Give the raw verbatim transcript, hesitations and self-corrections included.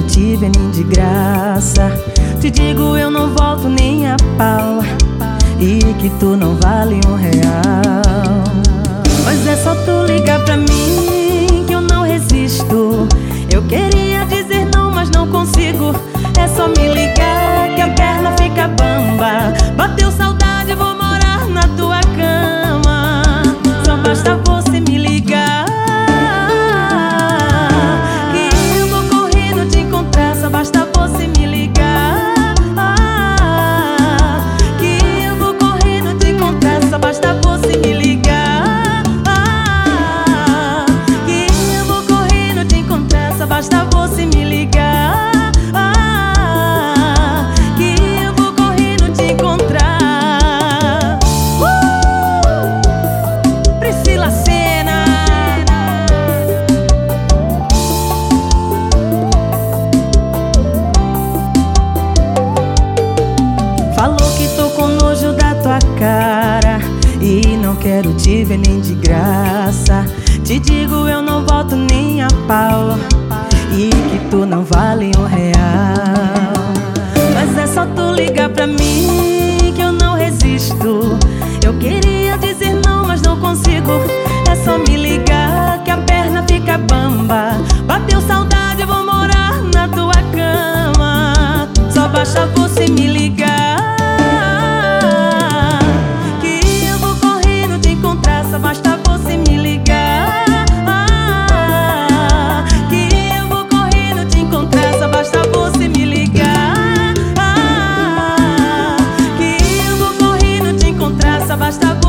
te ver nem de graça. Te digo, eu não volto nem a pau, e que tu não vale um real. Mas é só tu ligar pra mim que eu não resisto. Eu queria dizer não, mas não consigo. É só me ligar que a perna fica bamba. Bateu saudade, vou morar na tua cama. Só basta você me ligar que eu vou correndo te encontrar. Só basta você me ligar que eu vou correndo te encontrar. Só basta você me ligar que eu vou correndo te encontrar. Só basta você me ligar que eu vou correndo te encontrar. uh! Priscila Senna. Falou que tô com nojo da tua cara e não quero te ver nem de graça. Te digo, eu não volto nem a pau, e que tu não vale um real. Mas é só tu ligar pra mim que eu não resisto. Eu queria dizer não, mas não consigo. É só me ligar que a perna fica bamba. Bateu saudade, eu vou morar na tua cama. Só basta você me ligar que eu vou correndo te encontrar. Só basta você me ligar que eu vou correndo te encontrar. Só basta você me ligar que eu vou correndo te encontrar. Só basta